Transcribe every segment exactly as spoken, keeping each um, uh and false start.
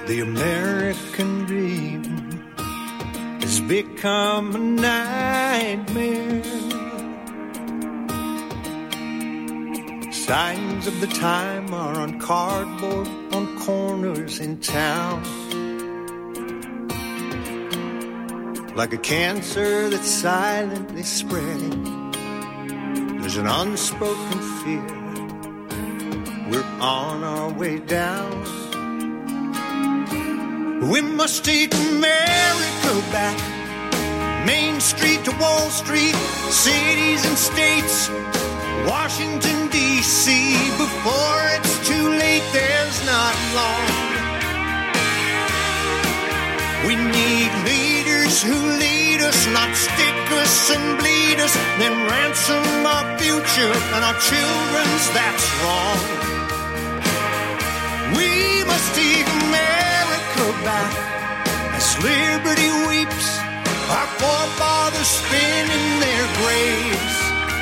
The American dream has become a nightmare. Signs of the time are on cardboard on corners in town. Like a cancer that's silently spreading, there's an unspoken fear. We're on our way down. We must take America back. Main Street to Wall Street, cities and states, Washington, D C Before it's too late, there's not long. We need leaders who lead us, not stick us and bleed us, then ransom our future and our children's, that's wrong. We must take America back as liberty weeps, our forefathers spin in their graves.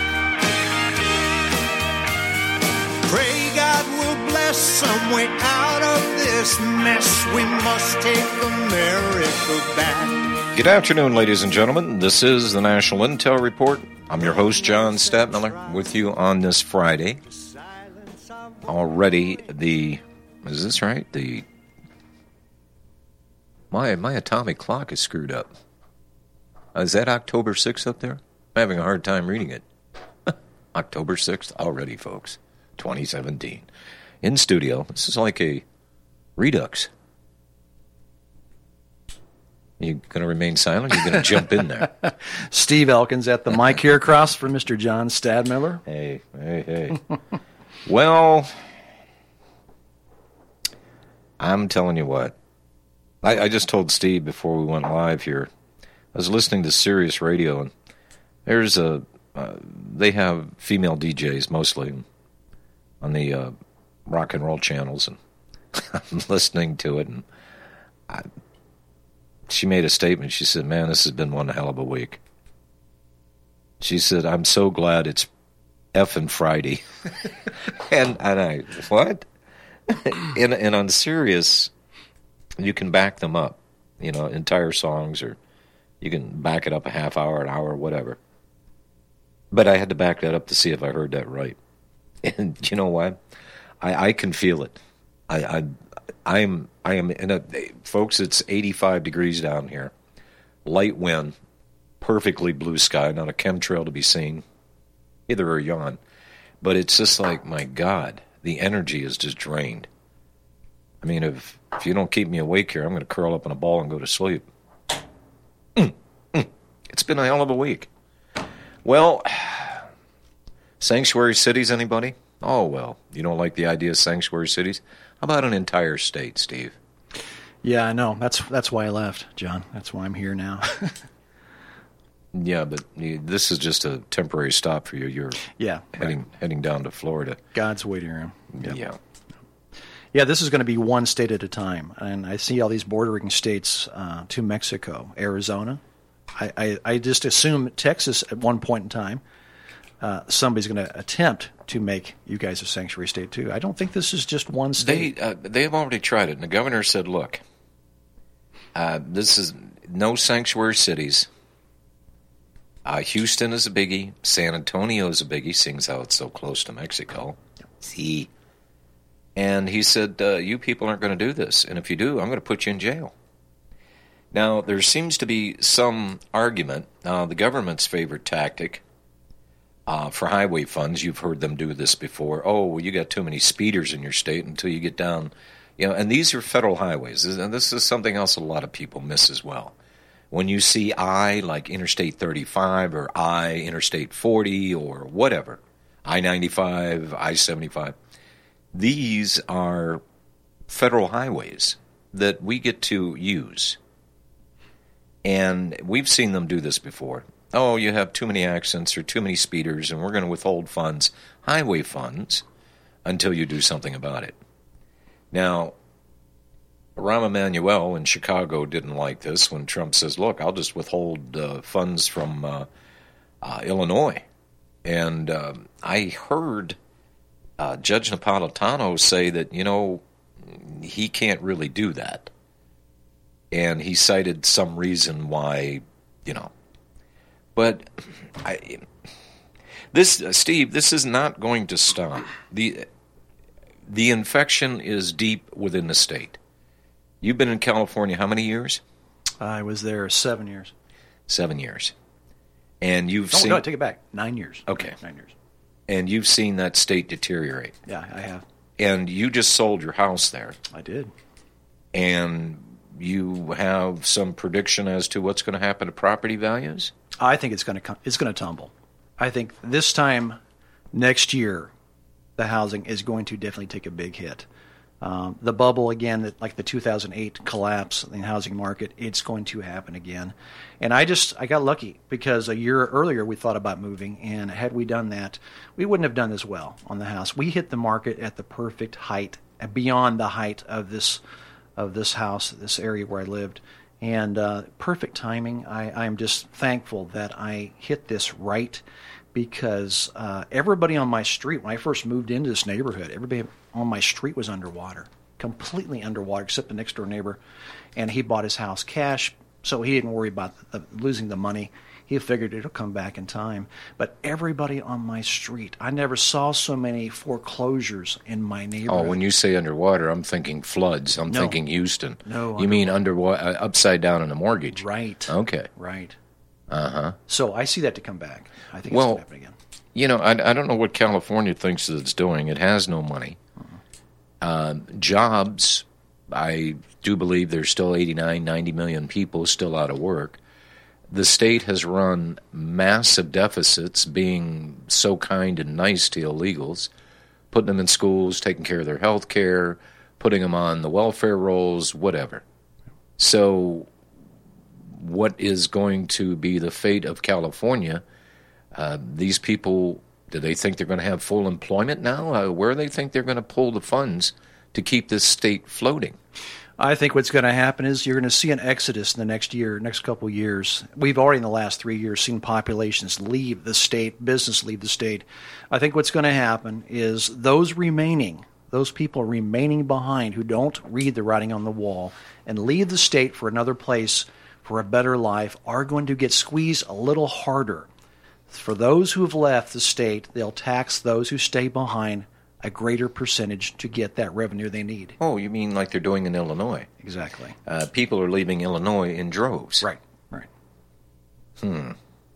Pray God will bless some way out of this mess. We must take America back. Good afternoon, ladies and gentlemen. This is the National Intel Report. I'm your host, John Stadtmiller, with you on this Friday. Already the, is this right? The, my, my atomic clock is screwed up. Is that October sixth up there? I'm having a hard time reading it. October sixth already, folks. twenty seventeen. In studio, this is like a redux. You going to remain silent or you going to jump in there? Steve Elkins at the mic here across from Mister John Stadmiller. Hey, hey, hey. Well, I'm telling you what. I, I just told Steve before we went live here, I was listening to Sirius Radio, and there's a, uh, they have female D Js mostly on the uh, rock and roll channels, and I'm listening to it, and I, she made a statement. She said, man, this has been one hell of a week. She said, I'm so glad it's effing Friday. and, and I, what? and, and on Sirius, you can back them up, you know, entire songs, or you can back it up a half hour, an hour, whatever. But I had to back that up to see if I heard that right. And you know what? I, I can feel it. I, I, I am, I am in a, folks, it's eighty-five degrees down here. Light wind, perfectly blue sky, not a chemtrail to be seen, either or yawn. But it's just like, my God, the energy is just drained. I mean, if, if you don't keep me awake here, I'm going to curl up in a ball and go to sleep. Mm, mm. It's been a hell of a week. Well, sanctuary cities, anybody? Oh, well, you don't like the idea of sanctuary cities? How about an entire state, Steve? Yeah, I know. That's that's why I left, John. That's why I'm here now. Yeah, but you, this is just a temporary stop for you. You're yeah, heading right. heading down to Florida. God's waiting room. Yep. Yeah. Yeah, this is going to be one state at a time. And I see all these bordering states uh, to Mexico, Arizona. I, I, I just assume Texas at one point in time, uh, somebody's going to attempt to make you guys a sanctuary state too. I don't think this is just one state. They, uh, they've already tried it. And the governor said, look, uh, this is no sanctuary cities. Uh, Houston is a biggie. San Antonio is a biggie, seeing as how it's so close to Mexico. See. And he said, uh, you people aren't going to do this. And if you do, I'm going to put you in jail. Now, there seems to be some argument. Uh, the government's favorite tactic uh, for highway funds, you've heard them do this before. Oh, well, you got too many speeders in your state until you get down. You know, and these are federal highways. And this is something else a lot of people miss as well. When you see I, like Interstate thirty-five, or I, Interstate forty, or whatever, I ninety-five, I seventy-five, these are federal highways that we get to use. And we've seen them do this before. Oh, you have too many accidents or too many speeders, and we're going to withhold funds, highway funds, until you do something about it. Now, Rahm Emanuel in Chicago didn't like this when Trump says, look, I'll just withhold uh, funds from uh, uh, Illinois. And uh, I heard uh, Judge Napolitano say that, you know, he can't really do that. And he cited some reason why, you know. But I, this, uh, Steve, this is not going to stop. The The infection is deep within the state. You've been in California how many years? I was there seven years. Seven years. And you've Oh, seen... no, I take it back. Nine years. Okay. Nine years. And you've seen that state deteriorate. Yeah, I have. And you just sold your house there. I did. And you have some prediction as to what's going to happen to property values? I think it's going to it's going to tumble. I think this time next year, the housing is going to definitely take a big hit. Um, the bubble again, that like the two thousand eight collapse in the housing market, it's going to happen again. And I just I got lucky because a year earlier we thought about moving, and had we done that, we wouldn't have done as well on the house. We hit the market at the perfect height, beyond the height of this of this house, this area where I lived, and uh, perfect timing. I I'm just thankful that I hit this right. Because uh, everybody on my street, when I first moved into this neighborhood, everybody on my street was underwater, completely underwater, except the next door neighbor. And he bought his house cash, so he didn't worry about the, losing the money. He figured it'll come back in time. But everybody on my street, I never saw so many foreclosures in my neighborhood. Oh, when you say underwater, I'm thinking floods. I'm No. thinking Houston. No, You mean underwater, uh, upside down in a mortgage? Right. Okay. Right. Uh-huh. So I see that to come back. I think Well, it's going to happen again. You know, I, I don't know what California thinks that it's doing. It has no money. Uh, jobs, I do believe there's still eighty-nine, ninety million people still out of work. The state has run massive deficits, being so kind and nice to illegals, putting them in schools, taking care of their health care, putting them on the welfare rolls, whatever. So what is going to be the fate of California? Uh, these people, do they think they're going to have full employment now? Uh, where do they think they're going to pull the funds to keep this state floating? I think what's going to happen is you're going to see an exodus in the next year, next couple of years. We've already in the last three years seen populations leave the state, business leave the state. I think what's going to happen is those remaining, those people remaining behind who don't read the writing on the wall and leave the state for another place, for a better life, are going to get squeezed a little harder. For those who have left the state, they'll tax those who stay behind a greater percentage to get that revenue they need. Oh, you mean like they're doing in Illinois? Exactly. Uh, people are leaving Illinois in droves. Right, right. Hmm.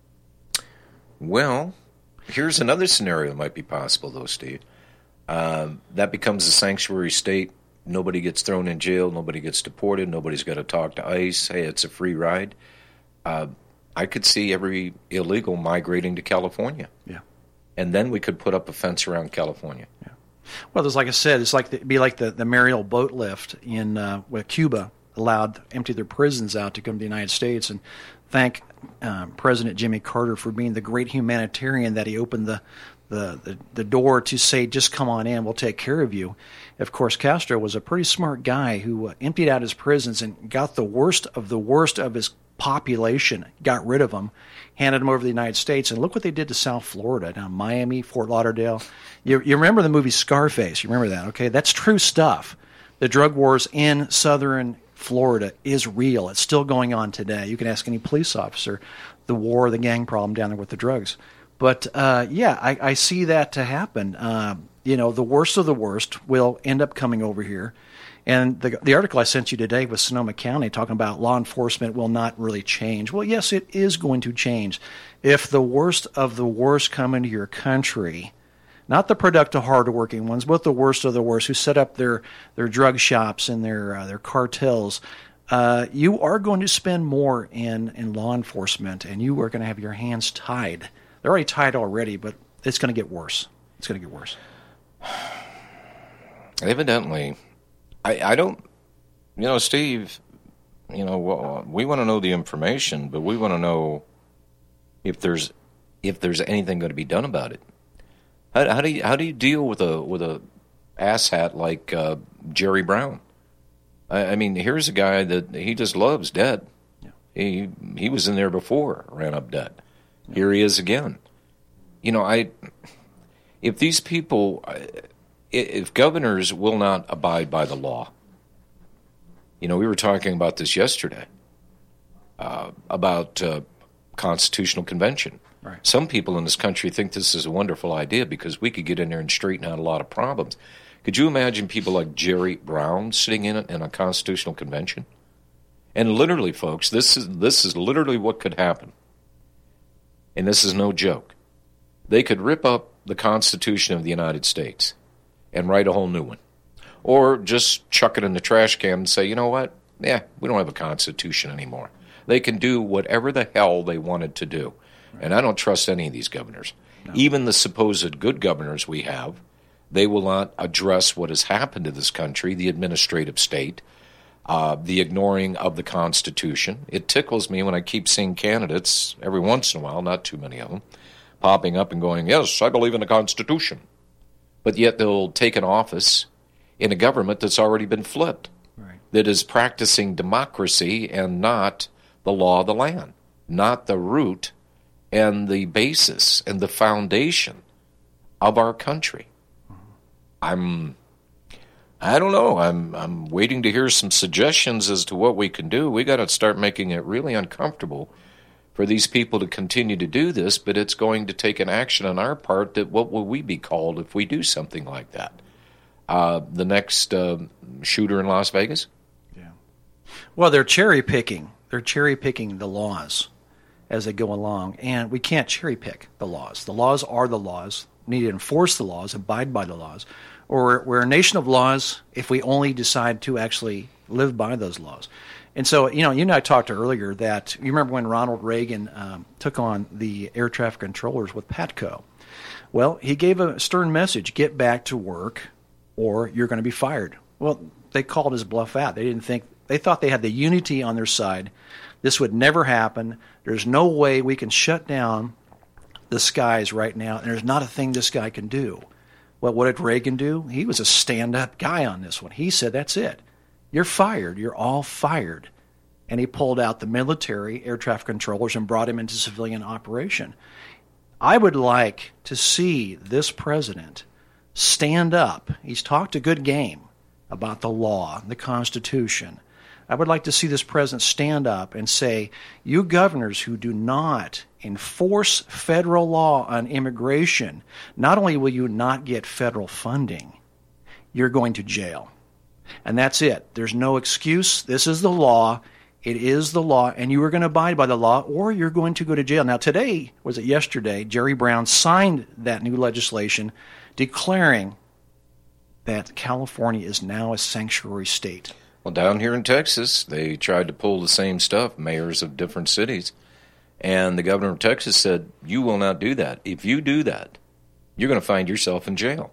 Well, here's another scenario that might be possible, though, Steve. Um, that becomes a sanctuary state. Nobody gets thrown in jail. Nobody gets deported. Nobody's got to talk to ICE. Hey, it's a free ride. Uh, I could see every illegal migrating to California. Yeah. And then we could put up a fence around California. Yeah. Well, there's like I said, it's like the, it'd be like the the Mariel boat lift in uh, where Cuba allowed empty their prisons out to come to the United States, and thank um, President Jimmy Carter for being the great humanitarian that he opened the, the the the door to say, just come on in, we'll take care of you. Of course, Castro was a pretty smart guy who uh, emptied out his prisons and got the worst of the worst of his population, got rid of them, handed them over to the United States, and look what they did to South Florida, now Miami, Fort Lauderdale. You, you remember the movie Scarface? You remember that, okay? That's true stuff. The drug wars in southern Florida is real. It's still going on today. You can ask any police officer the war, the gang problem down there with the drugs. But, uh, yeah, I, I see that to happen. Uh, you know, the worst of the worst will end up coming over here. And the the article I sent you today with Sonoma County talking about law enforcement will not really change. Well, yes, it is going to change. If the worst of the worst come into your country, not the productive, hardworking ones, but the worst of the worst who set up their, their drug shops and their uh, their cartels, uh, you are going to spend more in, in law enforcement, and you are going to have your hands tied. They're already tied already, but it's going to get worse. It's going to get worse. Evidently, I, I don't, you know, Steve, you know, well, we want to know the information, but we want to know if there's if there's anything going to be done about it. How, how do you how do you deal with a with a asshat like uh, Jerry Brown? I, I mean, here's a guy that he just loves debt. Yeah. He he was in there before, ran up debt. Yeah. Here he is again. You know, I if these people. if governors will not abide by the law, you know, we were talking about this yesterday, uh, about uh, constitutional convention. Right. Some people in this country think this is a wonderful idea because we could get in there and straighten out a lot of problems. Could you imagine people like Jerry Brown sitting in, in a constitutional convention? And literally, folks, this is this is literally what could happen. And this is no joke. They could rip up the Constitution of the United States and write a whole new one. Or just chuck it in the trash can and say, you know what? Yeah, we don't have a Constitution anymore. They can do whatever the hell they wanted to do. Right. And I don't trust any of these governors. No. Even the supposed good governors we have, they will not address what has happened to this country, the administrative state, uh, the ignoring of the Constitution. It tickles me when I keep seeing candidates every once in a while, not too many of them, popping up and going, yes, I believe in the Constitution. But yet they'll take an office in a government that's already been flipped, right, that is practicing democracy and not the law of the land, not the root and the basis and the foundation of our country. I'm, I don't know. I'm, I'm waiting to hear some suggestions as to what we can do. We got to start making it really uncomfortable for these people to continue to do this, but it's going to take an action on our part that what will we be called if we do something like that? Uh, the next uh, shooter in Las Vegas? Yeah. Well, they're cherry picking. They're cherry picking the laws as they go along, and we can't cherry pick the laws. The laws are the laws. We need to enforce the laws, abide by the laws. Or we're a nation of laws if we only decide to actually live by those laws. And so, you know, you and I talked earlier that you remember when Ronald Reagan um, took on the air traffic controllers with Patco. Well, he gave a stern message: get back to work, or you're going to be fired. Well, they called his bluff out. They didn't think, they thought they had the unity on their side. This would never happen. There's no way we can shut down the skies right now, and there's not a thing this guy can do. Well, what did Reagan do? He was a stand-up guy on this one. He said, that's it. You're fired. You're all fired. And he pulled out the military air traffic controllers and brought him into civilian operation. I would like to see this president stand up. He's talked a good game about the law, the Constitution. I would like to see this president stand up and say, you governors who do not enforce federal law on immigration, not only will you not get federal funding, you're going to jail. And that's it. There's no excuse. This is the law. It is the law, and you are going to abide by the law, or you're going to go to jail. Now, today, was it yesterday, Jerry Brown signed that new legislation declaring that California is now a sanctuary state. Well, down here in Texas, they tried to pull the same stuff, mayors of different cities, and the governor of Texas said, you will not do that. If you do that, you're going to find yourself in jail.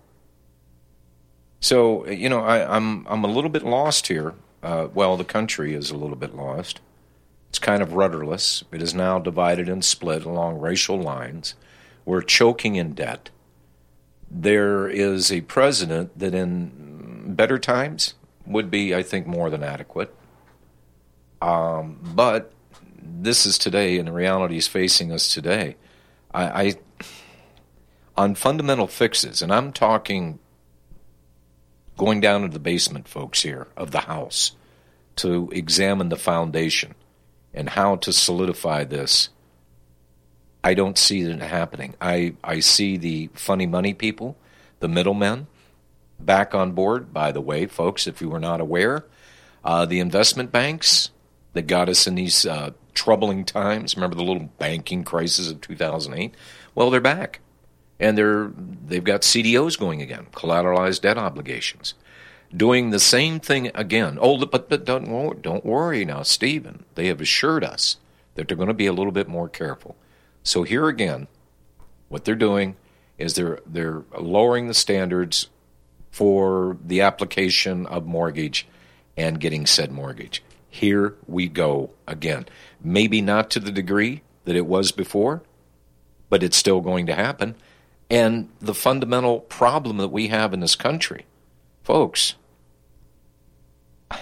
So, you know, I, I'm I'm a little bit lost here. Uh, well, the country is a little bit lost. It's kind of rudderless. It is now divided and split along racial lines. We're choking in debt. There is a president that in better times would be, I think, more than adequate. Um, but this is today, and the reality is facing us today. I, I on fundamental fixes, and I'm talking going down to the basement, folks, here, of the house, to examine the foundation and how to solidify this. I don't see it happening. I, I see the funny money people, the middlemen, back on board. By the way, folks, if you were not aware, uh, the investment banks that got us in these uh, troubling times, remember the little banking crisis of two thousand eight? Well, they're back. And they're, they've got C D Os going again, collateralized debt obligations, doing the same thing again. Oh, but, but don't, don't worry now, Stephen. They have assured us that they're going to be a little bit more careful. So here again, what they're doing is they're they're lowering the standards for the application of mortgage and getting said mortgage. Here we go again. Maybe not to the degree that it was before, but it's still going to happen. And the fundamental problem that we have in this country, folks, I,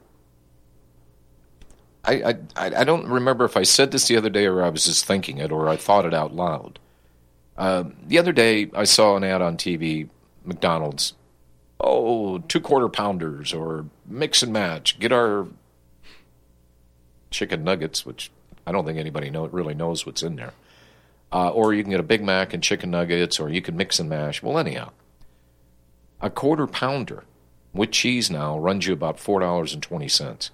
I I don't remember if I said this the other day or I was just thinking it or I thought it out loud. Uh, the other day I saw an ad on T V, McDonald's oh, two quarter pounders or mix and match. Get our chicken nuggets, which I don't think anybody know, really knows what's in there. Uh, or you can get a Big Mac and chicken nuggets, or you can mix and mash. Well, anyhow, a quarter pounder with cheese now runs you about four dollars and twenty cents.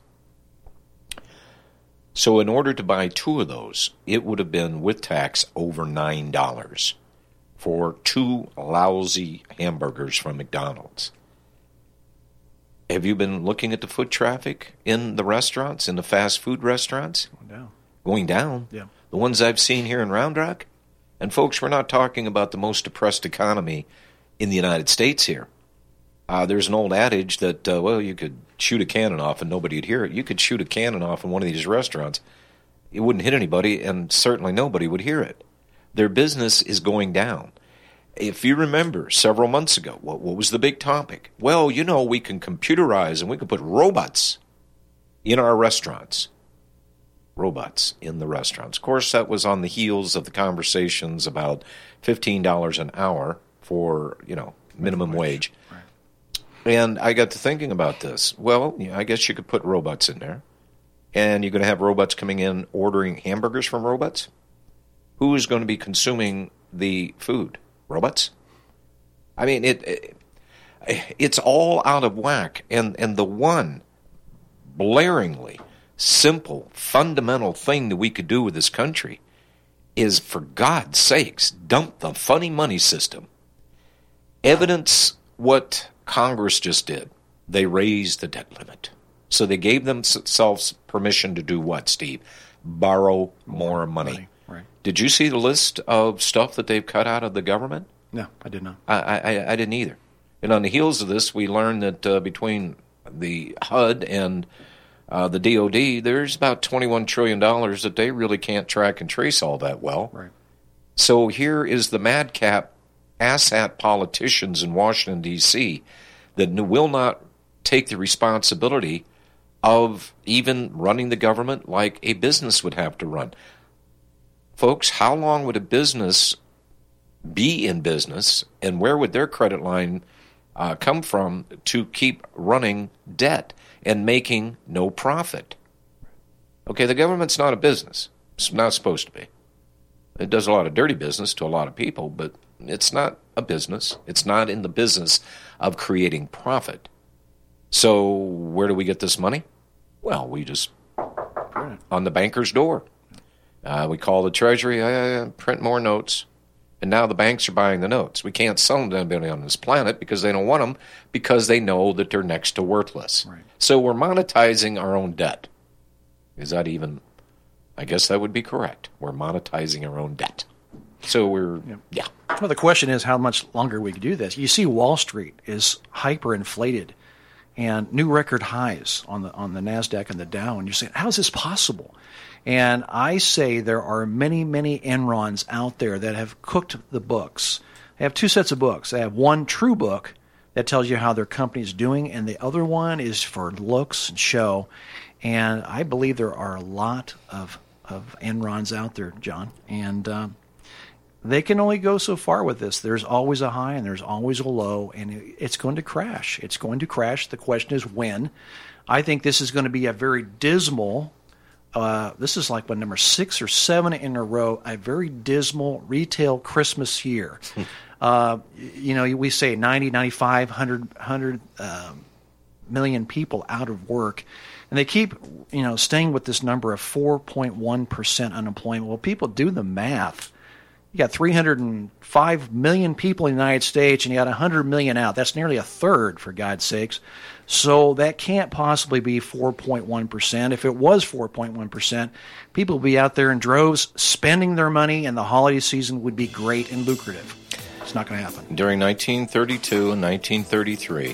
So in order to buy two of those, it would have been, with tax, over nine dollars for two lousy hamburgers from McDonald's. Have you been looking at the foot traffic in the restaurants, in the fast food restaurants? Going down. Going down. Yeah. The ones I've seen here in Round Rock. And folks, we're not talking about the most depressed economy in the United States here. Uh, there's an old adage that, uh, well, you could shoot a cannon off and nobody would hear it. You could shoot a cannon off in one of these restaurants. It wouldn't hit anybody, and certainly nobody would hear it. Their business is going down. If you remember several months ago, what, what was the big topic? Well, you know, we can computerize and we can put robots in our restaurants. Robots in the restaurants. Of course, that was on the heels of the conversations about fifteen dollars an hour for, you know, minimum wage. Right. And I got to thinking about this. Well, yeah, I guess you could put robots in there. And you're going to have robots coming in ordering hamburgers from robots? Who is going to be consuming the food? Robots? I mean, it, it it's all out of whack. And, and the one blaringly simple, fundamental thing that we could do with this country is, for God's sakes, dump the funny money system. Evidence what Congress just did. They raised the debt limit. So they gave themselves permission to do what, Steve? Borrow more money. money. Right. Did you see the list of stuff that they've cut out of the government? No, I did not. I, I, I didn't either. And on the heels of this, we learned that uh, between the H U D and Uh, the D O D, there's about twenty-one trillion dollars that they really can't track and trace all that well. Right. So here is the madcap, asshat politicians in Washington, D C that will not take the responsibility of even running the government like a business would have to run. Folks, how long would a business be in business, and where would their credit line uh, come from to keep running debt and making no profit? Okay, the government's not a business. It's not supposed to be. It does a lot of dirty business to a lot of people, but it's not a business. It's not in the business of creating profit. So where do we get this money? Well, we just, on the banker's door. Uh, we call the Treasury, uh, print more notes. And now the banks are buying the notes. We can't sell them to anybody on this planet because they don't want them, because they know that they're next to worthless. Right. So we're monetizing our own debt. Is that even, I guess that would be correct. We're monetizing our own debt. So we're, yeah. yeah. Well, the question is how much longer we can do this. You see Wall Street is hyperinflated and new record highs on the on the NASDAQ and the Dow. And you're saying, how is this possible? And I say there are many, many Enrons out there that have cooked the books. They have two sets of books. They have one true book that tells you how their company is doing, and the other one is for looks and show. And I believe there are a lot of, of Enrons out there, John. And um, they can only go so far with this. There's always a high and there's always a low, and it, it's going to crash. It's going to crash. The question is when. I think this is going to be a very dismal Uh, this is like what, number six or seven in a row, a very dismal retail Christmas year. uh, you know, we say ninety, ninety-five, one hundred, one hundred um, million people out of work. And they keep, you know, staying with this number of four point one percent unemployment. Well, people do the math. You got three hundred five million people in the United States, and you got one hundred million out. That's nearly a third, for God's sakes. So that can't possibly be four point one percent. If it was four point one percent, people would be out there in droves spending their money, and the holiday season would be great and lucrative. It's not going to happen. During nineteen thirty-two and nineteen thirty-three,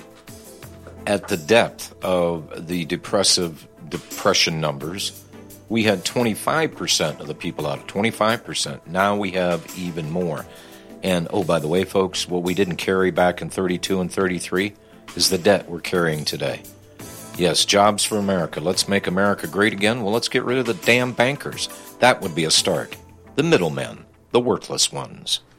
at the depth of the depressive depression numbers, we had twenty-five percent of the people out, twenty-five percent. Now we have even more. And, oh, by the way, folks, what we didn't carry back in thirty-two and thirty-three is the debt we're carrying today. Yes, jobs for America. Let's make America great again. Well, let's get rid of the damn bankers. That would be a start. The middlemen, the worthless ones.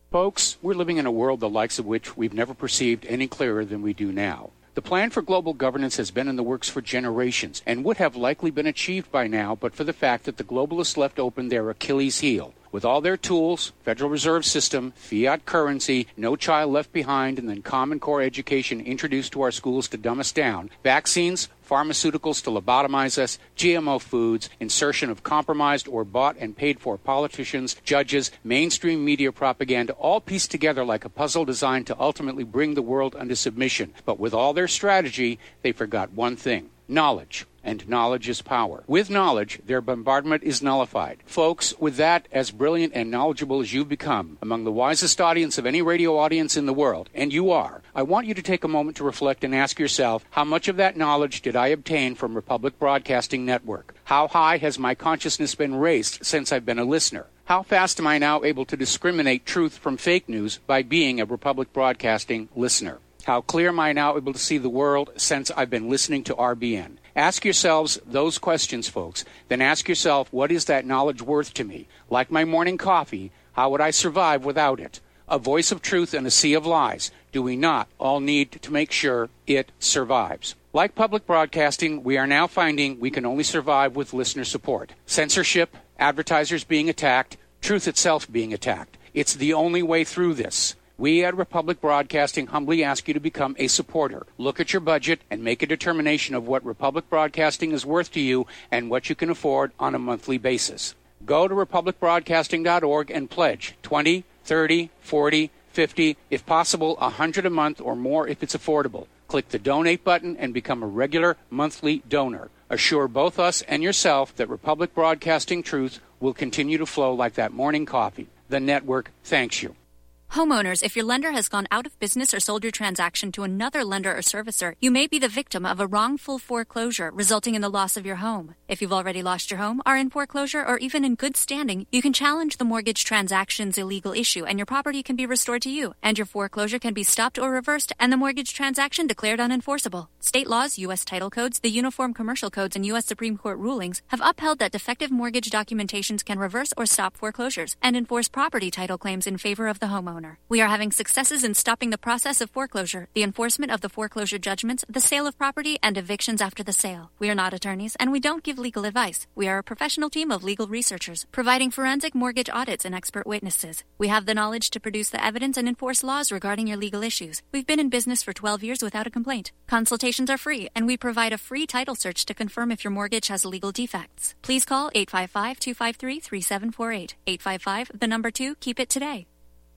Folks, we're living in a world the likes of which we've never perceived any clearer than we do now. The plan for global governance has been in the works for generations and would have likely been achieved by now but for the fact that the globalists left open their Achilles heel. With all their tools, Federal Reserve System, fiat currency, no child left behind, and then Common Core education introduced to our schools to dumb us down, vaccines, pharmaceuticals to lobotomize us, G M O foods, insertion of compromised or bought and paid for politicians, judges, mainstream media propaganda, all pieced together like a puzzle designed to ultimately bring the world under submission. But with all their strategy, they forgot one thing: knowledge. And knowledge is power. With knowledge, their bombardment is nullified. Folks, with that, as brilliant and knowledgeable as you've become, among the wisest audience of any radio audience in the world, and you are, I want you to take a moment to reflect and ask yourself, how much of that knowledge did I obtain from Republic Broadcasting Network? How high has my consciousness been raised since I've been a listener? How fast am I now able to discriminate truth from fake news by being a Republic Broadcasting listener? How clear am I now able to see the world since I've been listening to R B N? Ask yourselves those questions, folks. Then ask yourself, what is that knowledge worth to me? Like my morning coffee, how would I survive without it? A voice of truth in a sea of lies. Do we not all need to make sure it survives? Like public broadcasting, we are now finding we can only survive with listener support. Censorship, advertisers being attacked, truth itself being attacked. It's the only way through this. We at Republic Broadcasting humbly ask you to become a supporter. Look at your budget and make a determination of what Republic Broadcasting is worth to you and what you can afford on a monthly basis. Go to republic broadcasting dot org and pledge twenty, thirty, forty, fifty, if possible one hundred a month or more if it's affordable. Click the donate button and become a regular monthly donor. Assure both us and yourself that Republic Broadcasting truth will continue to flow like that morning coffee. The network thanks you. Homeowners, if your lender has gone out of business or sold your transaction to another lender or servicer, you may be the victim of a wrongful foreclosure resulting in the loss of your home. If you've already lost your home, are in foreclosure, or even in good standing, you can challenge the mortgage transaction's illegal issue and your property can be restored to you, and your foreclosure can be stopped or reversed and the mortgage transaction declared unenforceable. State laws, U S title codes, the Uniform Commercial Codes, and U S Supreme Court rulings have upheld that defective mortgage documentations can reverse or stop foreclosures and enforce property title claims in favor of the homeowner. We are having successes in stopping the process of foreclosure, the enforcement of the foreclosure judgments, the sale of property, and evictions after the sale. We are not attorneys, and we don't give legal advice. We are a professional team of legal researchers, providing forensic mortgage audits and expert witnesses. We have the knowledge to produce the evidence and enforce laws regarding your legal issues. We've been in business for twelve years without a complaint. Consultations are free, and we provide a free title search to confirm if your mortgage has legal defects. Please call eight five five, two five three, three seven four eight. eight five five, the number two, keep it today.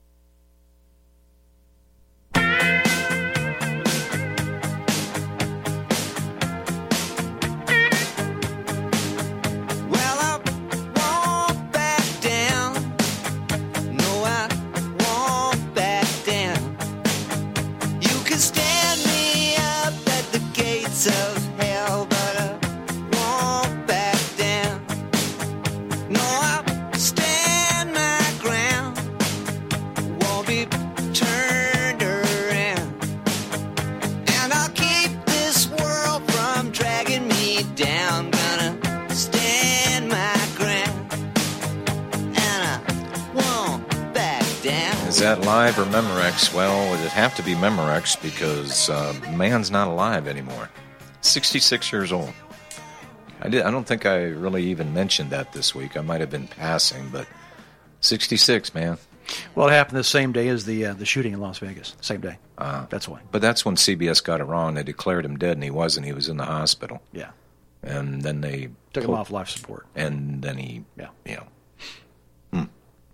That live or Memorex? Well, it'd have to be Memorex because uh, man's not alive anymore. sixty-six years old. I did. I don't think I really even mentioned that this week. I might have been passing, but sixty-six, man. Well, it happened the same day as the uh, the shooting in Las Vegas. Same day. Uh, that's why. But that's when C B S got it wrong. They declared him dead, and he wasn't. He was in the hospital. Yeah. And then they took pulled, him off life support. And then he, yeah, you know. Hmm.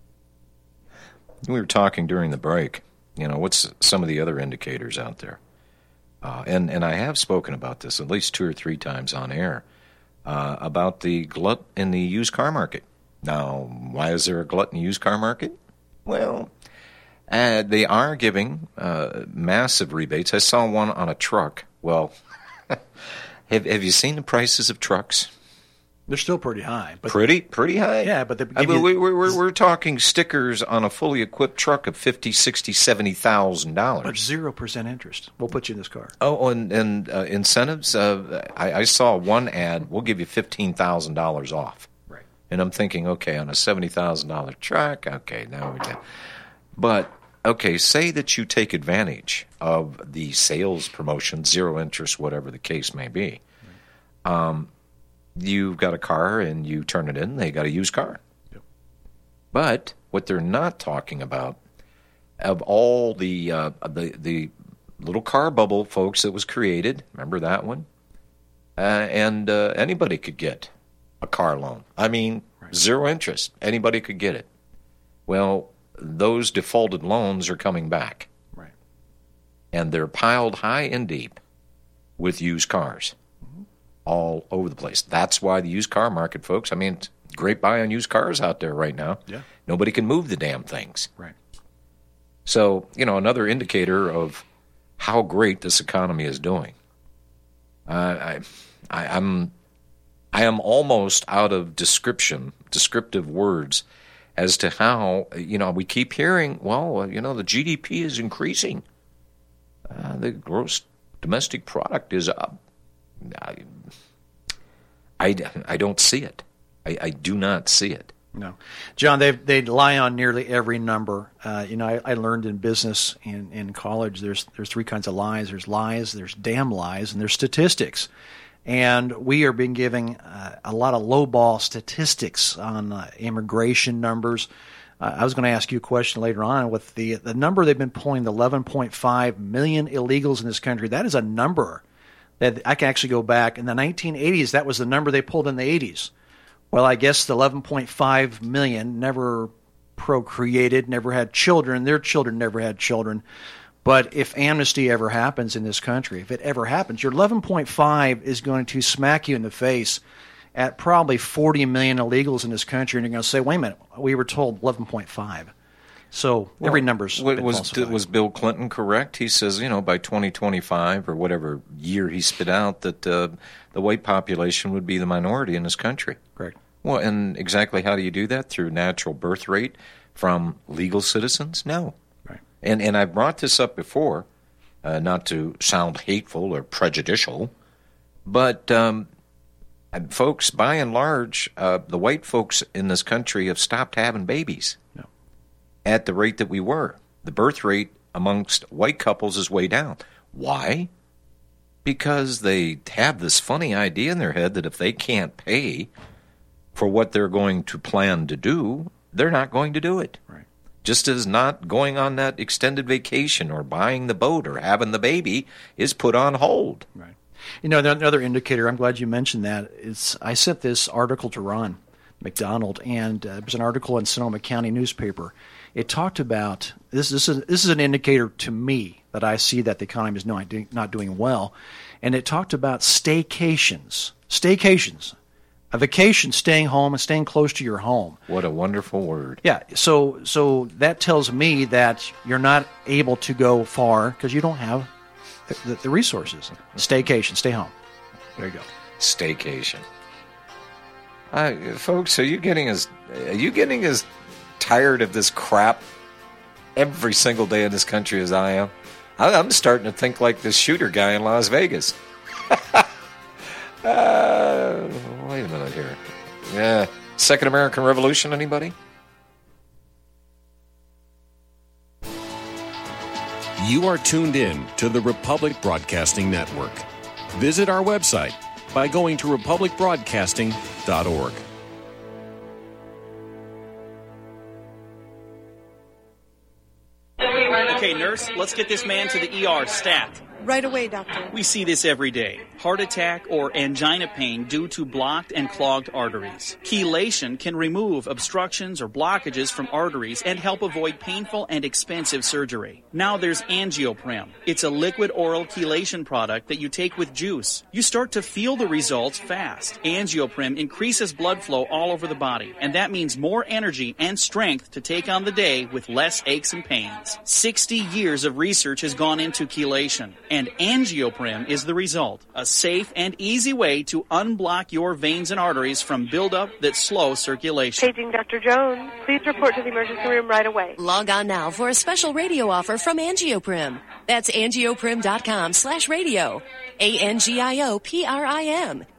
We were talking during the break, you know, what's some of the other indicators out there? Uh, and, and I have spoken about this at least two or three times on air, uh, about the glut in the used car market. Now, why is there a glut in the used car market? Well, uh, they are giving uh, massive rebates. I saw one on a truck. Well, have, have you seen the prices of trucks? They're still pretty high. But pretty, pretty high. Yeah, but I mean, we, we're we're we're talking stickers on a fully equipped truck of fifty, sixty, seventy thousand dollars. But zero percent interest. We'll put you in this car. Oh, and and uh, incentives. Uh, I, I saw one ad. We'll give you fifteen thousand dollars off. Right. And I'm thinking, okay, on a seventy thousand dollar truck, okay, now we got But, okay, say that you take advantage of the sales promotion, zero interest, whatever the case may be. Um, you've got a car and you turn it in, they got a used car. Yep. But what they're not talking about, of all the, uh, the, the little car bubble, folks, that was created, remember that one? Uh, and uh, anybody could get a car loan. I mean, right. Zero interest. Anybody could get it. Well, those defaulted loans are coming back. Right. And they're piled high and deep with used cars mm-hmm. all over the place. That's why the used car market, folks, I mean, it's great buying used cars out there right now. Yeah. Nobody can move the damn things. Right. So, you know, another indicator of how great this economy is doing. Uh, I, I, I'm, I am almost out of description, descriptive words as to how, you know, we keep hearing, well, you know, the G D P is increasing. Uh, the gross domestic product is up. I, I, I don't see it. I, I do not see it. No. John, they they lie on nearly every number. Uh, you know, I, I learned in business in, in college there's there's three kinds of lies. There's lies, there's damn lies, and there's statistics. And we are being given uh, a lot of lowball statistics on uh, immigration numbers. Uh, I was going to ask you a question later on with the the number they've been pulling, the eleven point five million illegals in this country. That is a number that I can actually go back. In the nineteen eighties, that was the number they pulled in the eighties. Well, I guess the eleven point five million never procreated, never had children. Their children never had children. But if amnesty ever happens in this country, if it ever happens, your eleven point five is going to smack you in the face at probably forty million illegals in this country, and you're going to say, wait a minute, we were told eleven point five. So well, every number's been was falsified. Was Bill Clinton correct? He says, you know, by twenty twenty-five or whatever year he spit out, that uh, the white population would be the minority in this country. Correct. Well, and exactly how do you do that? Through natural birth rate from legal citizens? No. Right. And and I brought this up before, uh, not to sound hateful or prejudicial, but um, folks, by and large, uh, the white folks in this country have stopped having babies. No. At the rate that we were. The birth rate amongst white couples is way down. Why? Because they have this funny idea in their head that if they can't pay for what they're going to plan to do, they're not going to do it. Right. Just as not going on that extended vacation or buying the boat or having the baby is put on hold. Right. You know, another indicator, I'm glad you mentioned that, is I sent this article to Ron McDonald, and uh, it was an article in Sonoma County newspaper. It talked about, this, this, is, this is an indicator to me that I see that the economy is not doing, not doing well, and it talked about staycations. Staycations. A vacation, staying home and staying close to your home. What a wonderful word. Yeah, so so that tells me that you're not able to go far because you don't have the, the, the resources. Staycation, stay home. There you go. Staycation. Uh, folks, are you getting as are you getting as tired of this crap every single day in this country as I am? I, I'm starting to think like this shooter guy in Las Vegas. Uh, wait a minute here. Yeah. Second American Revolution, anybody? You are tuned in to the Republic Broadcasting Network. Visit our website by going to republic broadcasting dot org. Okay, nurse, let's get this man to the E R stat. Right away, doctor. We see this every day. Heart attack or angina pain due to blocked and clogged arteries. Chelation can remove obstructions or blockages from arteries and help avoid painful and expensive surgery. Now there's Angioprem. It's a liquid oral chelation product that you take with juice. You start to feel the results fast. Angioprem increases blood flow all over the body, and that means more energy and strength to take on the day with less aches and pains. sixty years of research has gone into chelation, and Angioprem is the result. A safe and easy way to unblock your veins and arteries from buildup that slow circulation. Paging Doctor Jones. Please report to the emergency room right away. Log on now for a special radio offer from Angioprem. That's angioprem.com slash radio. A N G I O P R I M.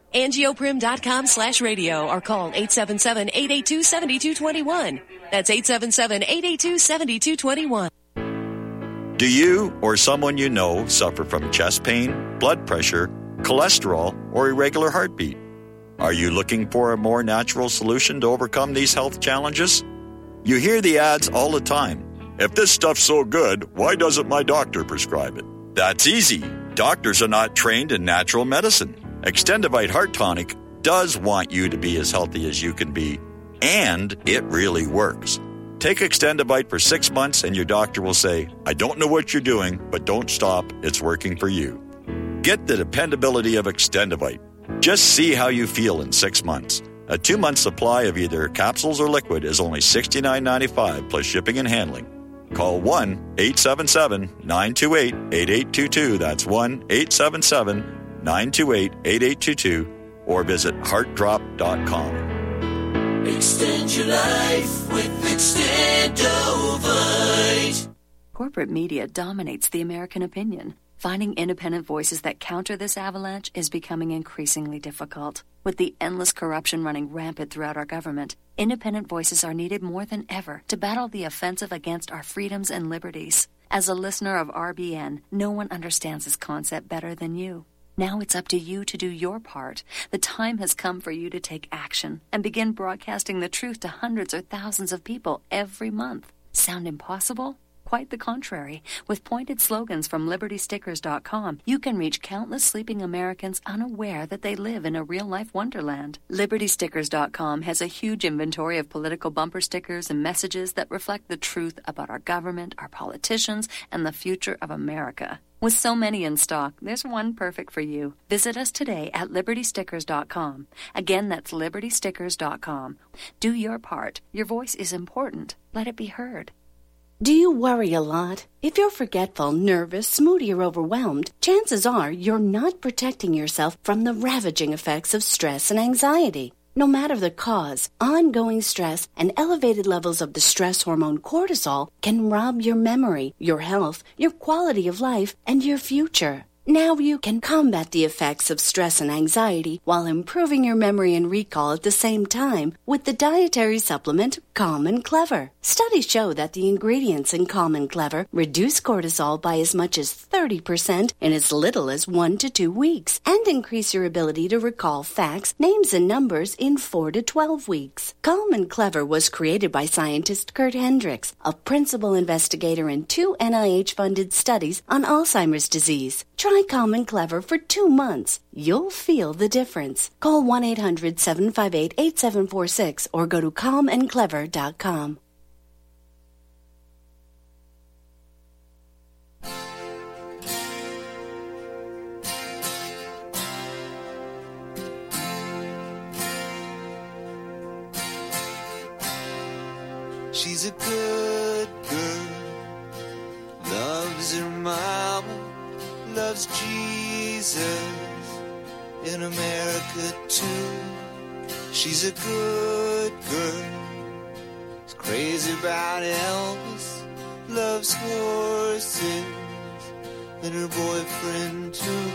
angioprim.com slash radio or call eight seven seven, eight eight two, seven two two one. That's eight seven seven, eight eight two, seven two two one. Do you or someone you know suffer from chest pain, blood pressure, cholesterol, or irregular heartbeat? Are you looking for a more natural solution to overcome these health challenges? You hear the ads all the time. If this stuff's so good, why doesn't my doctor prescribe it? That's easy. Doctors are not trained in natural medicine. Extendivite Heart Tonic does want you to be as healthy as you can be, and it really works. Take Extendivite for six months and your doctor will say, I don't know what you're doing, but don't stop. It's working for you. Get the dependability of Extendivite. Just see how you feel in six months. A two-month supply of either capsules or liquid is only sixty-nine ninety-five plus shipping and handling. Call one eight seven seven, nine two eight, eight eight two two. That's one eight seven seven, nine two eight, eight eight two two. Or visit heart drop dot com. Extend your life with Extendovite. Corporate media dominates the American opinion. Finding independent voices that counter this avalanche is becoming increasingly difficult. With the endless corruption running rampant throughout our government, independent voices are needed more than ever to battle the offensive against our freedoms and liberties. As a listener of R B N, no one understands this concept better than you. Now it's up to you to do your part. The time has come for you to take action and begin broadcasting the truth to hundreds or thousands of people every month. Sound impossible? Quite the contrary. With pointed slogans from liberty stickers dot com, you can reach countless sleeping Americans unaware that they live in a real-life wonderland. liberty stickers dot com has a huge inventory of political bumper stickers and messages that reflect the truth about our government, our politicians, and the future of America. With so many in stock, there's one perfect for you. Visit us today at liberty stickers dot com. Again, that's liberty stickers dot com. Do your part. Your voice is important. Let it be heard. Do you worry a lot? If you're forgetful, nervous, moody, or overwhelmed, chances are you're not protecting yourself from the ravaging effects of stress and anxiety. No matter the cause, ongoing stress and elevated levels of the stress hormone cortisol can rob your memory, your health, your quality of life, and your future. Now you can combat the effects of stress and anxiety while improving your memory and recall at the same time with the dietary supplement Calm and Clever. Studies show that the ingredients in Calm and Clever reduce cortisol by as much as thirty percent in as little as one to two weeks and increase your ability to recall facts, names, and numbers in four to twelve weeks. Calm and Clever was created by scientist Kurt Hendricks, a principal investigator in two N I H-funded studies on Alzheimer's disease. Try Calm and Clever for two months. You'll feel the difference. Call one eight hundred, seven five eight, eight seven four six or go to calm and clever dot com. She's a good girl, loves her mama, loves Jesus, in America too. She's a good girl, is crazy about Elvis, loves horses, and her boyfriend too.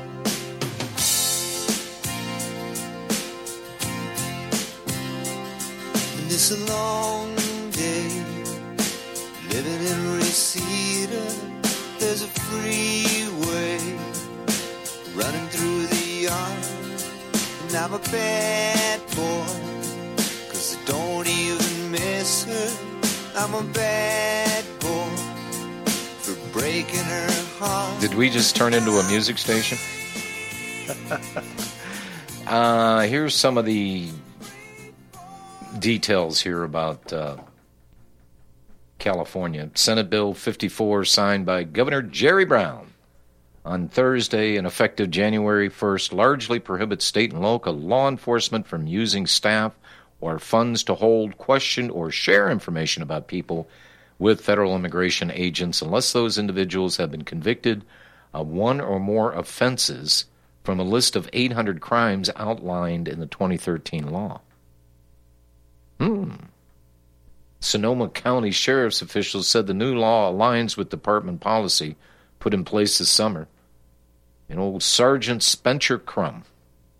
And it's a long day, living in Reseda. There's a freeway running through the yard, and I'm a bad boy, 'cause I don't even miss her. I'm a bad boy for breaking her heart. Did we just turn into a music station? uh, here's some of the details here about uh, California. Senate Bill fifty-four signed by Governor Jerry Brown on Thursday and effective January first largely prohibits state and local law enforcement from using staff or funds to hold, question, or share information about people with federal immigration agents unless those individuals have been convicted of one or more offenses from a list of eight hundred crimes outlined in the twenty thirteen law. Hmm. Sonoma County Sheriff's officials said the new law aligns with department policy put in place this summer. And old Sergeant Spencer Crum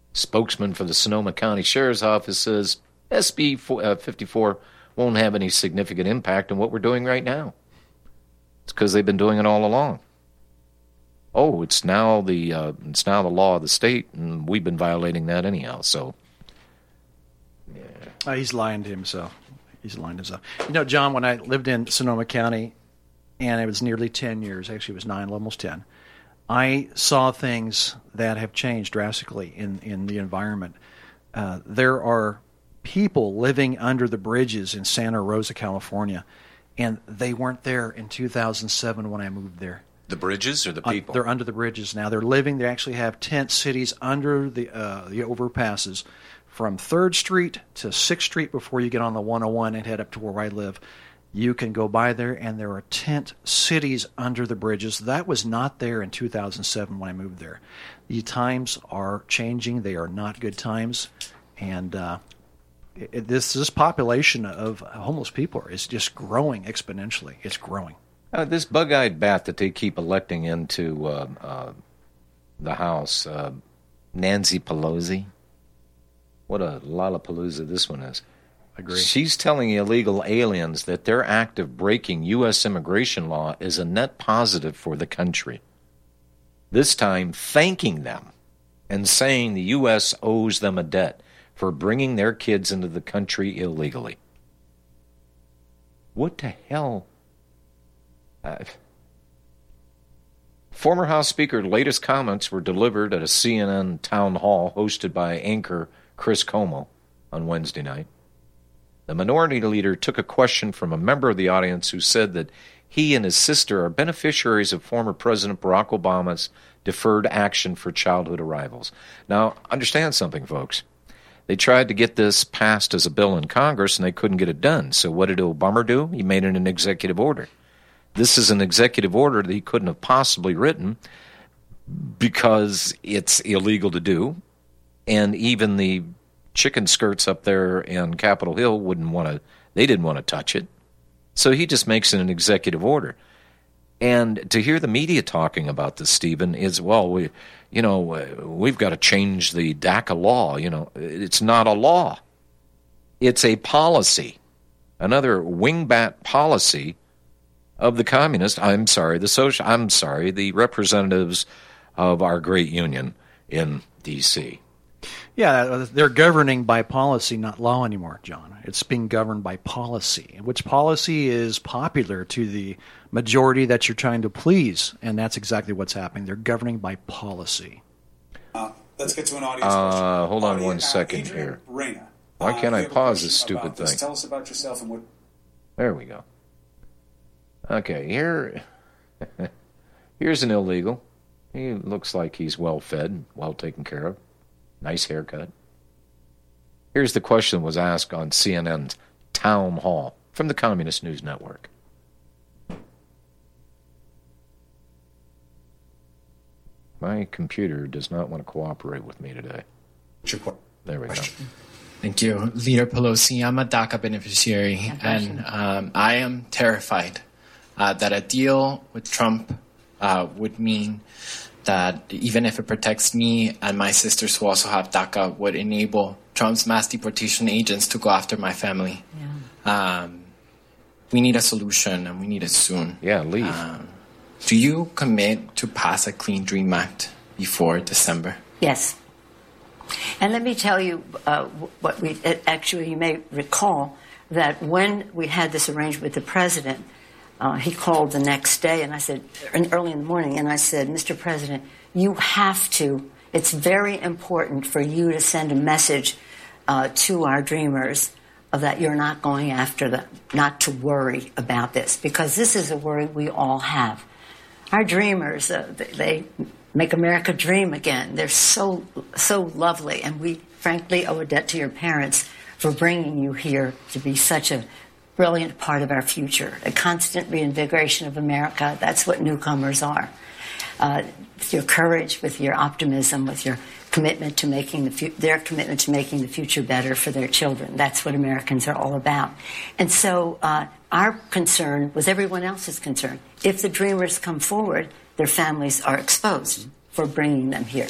Spokesman for the Sonoma County Sheriff's Office says S B fifty-four won't have any significant impact on what we're doing right now. It's because they've been doing it all along. Oh, it's now the uh, it's now the law of the state, and we've been violating that anyhow. So, yeah, uh, he's lying to himself. He's lying to himself. You know, John, when I lived in Sonoma County, and it was nearly ten years. Actually, it was nine, almost ten. I saw things that have changed drastically in in the environment. Uh, there are people living under the bridges in Santa Rosa, California, and they weren't there in two thousand seven when I moved there. The bridges or the people? Uh, they're under the bridges now. They're living. They actually have tent cities under the uh, the overpasses from third Street to sixth Street before you get on the one oh one and head up to where I live. You can go by there, and there are tent cities under the bridges. That was not there in two thousand seven when I moved there. The times are changing. They are not good times. And uh, it, this this population of homeless people is just growing exponentially. It's growing. Uh, this bug-eyed bat that they keep electing into uh, uh, the House, uh, Nancy Pelosi. What a lollapalooza this one is. Agree. She's telling illegal aliens that their act of breaking U S immigration law is a net positive for the country. This time thanking them and saying the U S owes them a debt for bringing their kids into the country illegally. What the hell? Uh, former House Speaker's latest comments were delivered at a C N N town hall hosted by anchor Chris Como on Wednesday night. The minority leader took a question from a member of the audience who said that he and his sister are beneficiaries of former President Barack Obama's Deferred Action for Childhood Arrivals. Now, understand something, folks. They tried to get this passed as a bill in Congress, and they couldn't get it done. So what did Obama do? He made it an executive order. This is an executive order that he couldn't have possibly written because it's illegal to do, and even the chicken skirts up there in Capitol Hill wouldn't want to, they didn't want to touch it. So he just makes it an executive order. And to hear the media talking about this, Stephen, is, well, we, you know, we've got to change the DACA law. You know, it's not a law. It's a policy, another wingbat policy of the communist, I'm sorry, the social, I'm sorry, the representatives of our great union in D C Yeah, they're governing by policy, not law anymore, John. It's being governed by policy, which policy is popular to the majority that you're trying to please, and that's exactly what's happening. They're governing by policy. Uh, let's get to an audience uh, question. Hold on Audience, one uh, second Adrian here. Reyna. Why can't uh, I pause this stupid this. thing? Tell us about yourself and what... There we go. Okay, here, here's an illegal. He looks like he's well-fed, well taken care of. Nice haircut. Here's the question that was asked on C N N's Town Hall from the Communist News Network. My computer does not want to cooperate with me today. There we go. Thank you. Leader Pelosi, I'm a DACA beneficiary, and um, I am terrified uh, that a deal with Trump uh, would mean that even if it protects me and my sisters who also have DACA, would enable Trump's mass deportation agents to go after my family. Yeah. Um, we need a solution, and we need it soon. Yeah, leave. Um, do you commit to pass a Clean Dream Act before December? Yes. And let me tell you uh, what we actually, you may recall that when we had this arrangement with the president, uh, he called the next day, and I said, early in the morning, and I said, Mister President, you have to, it's very important for you to send a message uh, to our dreamers of that you're not going after them, not to worry about this, because this is a worry we all have. Our dreamers, uh, they make America dream again. They're so, so lovely, and we frankly owe a debt to your parents for bringing you here to be such a brilliant part of our future, a constant reinvigoration of America. That's what newcomers are. Uh, with your courage, with your optimism, with your commitment to making the fu- their commitment to making the future better for their children. That's what Americans are all about. And so uh, our concern was everyone else's concern. If the dreamers come forward, their families are exposed for bringing them here.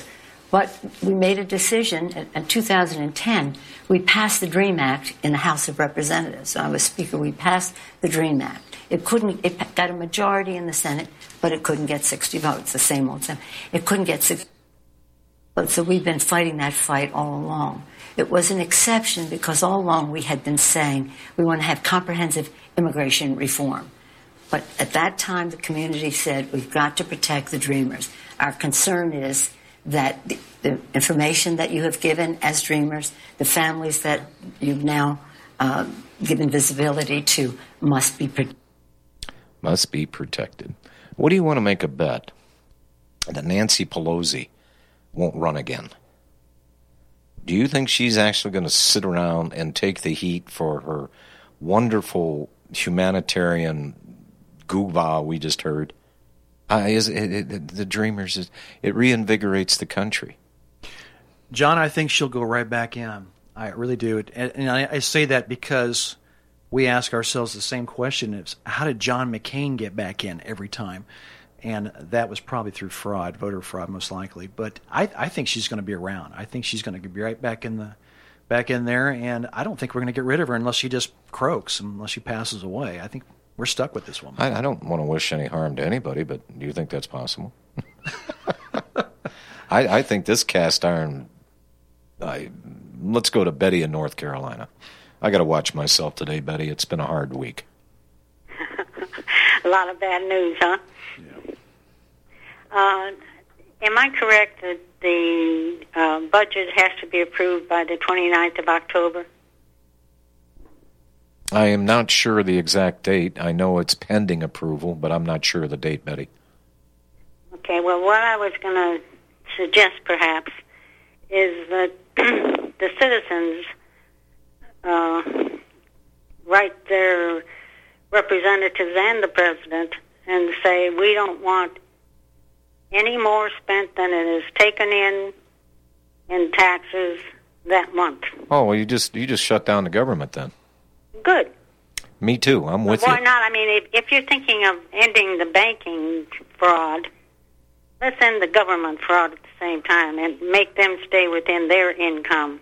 But we made a decision in, in two thousand ten. We passed the DREAM Act in the House of Representatives. So I was Speaker. We passed the DREAM Act. It couldn't. It got a majority in the Senate, but it couldn't get sixty votes. The same old thing. It couldn't get sixty votes. So we've been fighting that fight all along. It was an exception because all along we had been saying we want to have comprehensive immigration reform. But at that time, the community said we've got to protect the Dreamers. Our concern is that the, the information that you have given as Dreamers, the families that you've now uh, given visibility to, must be protected. Must be protected. What do you want to make a bet that Nancy Pelosi won't run again? Do you think she's actually going to sit around and take the heat for her wonderful humanitarian goobah we just heard? Uh, is it, it, the Dreamers, it, it reinvigorates the country. John, I think she'll go right back in. I really do. And, and I, I say that because we ask ourselves the same question: is how did John McCain get back in every time? And that was probably through fraud, voter fraud, most likely. But I, I think she's going to be around. I think she's going to be right back in the back in there. And I don't think we're going to get rid of her unless she just croaks, unless she passes away. I think we're stuck with this woman. I, I don't want to wish any harm to anybody, but do you think that's possible? I, I think this cast iron. I, let's go to Betty in North Carolina. I got to watch myself today, Betty. It's been a hard week. A lot of bad news, huh? Yeah. Uh, am I correct that the uh, budget has to be approved by the twenty-ninth of October? I am not sure of the exact date. I know it's pending approval, but I'm not sure of the date, Betty. Okay, well, what I was going to suggest, perhaps, is that the citizens uh, write their representatives and the president and say, we don't want any more spent than it is taken in in taxes that month. Oh, well, you just you just shut down the government then. Good. Me too. I'm with Why you. not? I mean, if, if you're thinking of ending the banking fraud, let's end the government fraud at the same time and make them stay within their income.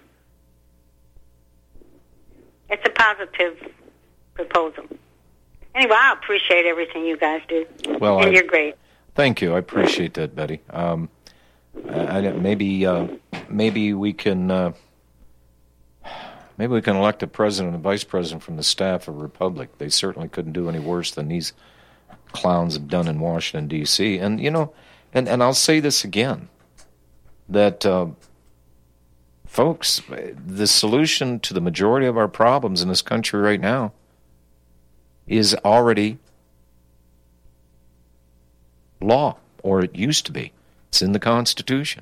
It's a positive proposal. Anyway, I appreciate everything you guys do. Well, and I, you're great. Thank you. I appreciate that, Betty. Um, I, I, maybe uh, maybe we can uh, maybe we can elect a president and vice president from the staff of Republic. They certainly couldn't do any worse than these clowns have done in Washington, D C And you know, and, and I'll say this again, that uh, folks, the solution to the majority of our problems in this country right now is already law, or it used to be. It's in the Constitution.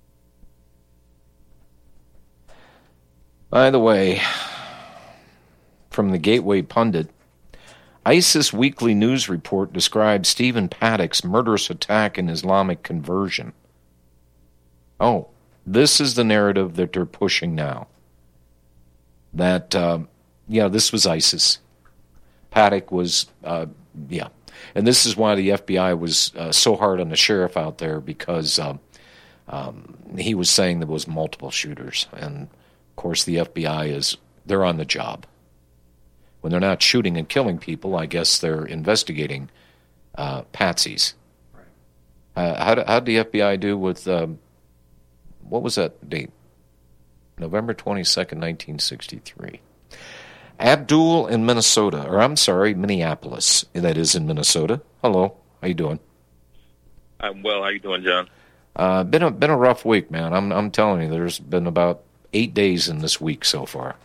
By the way, from the Gateway Pundit, ISIS Weekly News Report describes Stephen Paddock's murderous attack and Islamic conversion. Oh, this is the narrative that they're pushing now. That, uh, yeah, this was ISIS. Paddock was, uh, yeah. And this is why the F B I was uh, so hard on the sheriff out there, because um, um, he was saying there was multiple shooters. And, of course, the F B I is, they're on the job. When they're not shooting and killing people, I guess they're investigating uh, patsies. Right. Uh, how did how the F B I do with, um, what was that date? November twenty-second, nineteen sixty-three. Abdul in Minnesota, or I'm sorry, Minneapolis. That is in Minnesota. Hello, how you doing? I'm well. How you doing, John? Uh, been a been a rough week, man. I'm I'm telling you, there's been about eight days in this week so far.